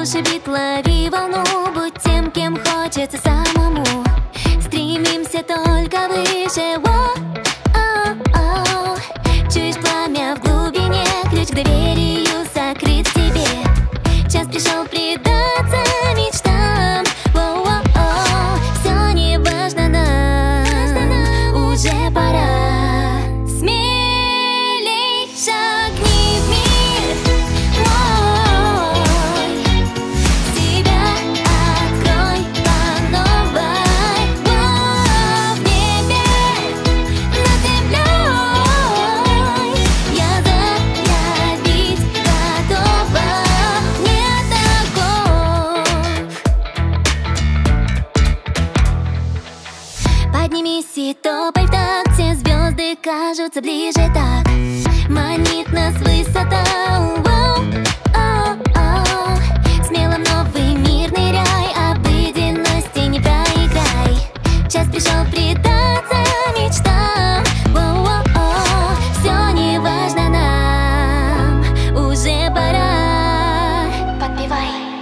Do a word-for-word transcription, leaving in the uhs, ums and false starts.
Слушай бит, лови волну, будь тем, кем хочется самому. Стремимся только выше. Воу-оу-оу. Чуешь пламя в глубине, ключ к доверию сокрыт в тебе. Час пришел предаться мечтам. Воу-оу-оу. Все не важно нам, уже пора. Смелей шагни в мир мой, себя открой по новой. Воу, в небе над землей я заявить готова. Нет оков. Поднимись и топай в такт, все звезды кажутся ближе так. Манит нас высота. Воу-оу-оу. Смело в новый мир ныряй, обыденности не проиграй. Час пришел предаться мечтам. Воу-оу-оу. Все не важно нам, уже пора. Подпевай.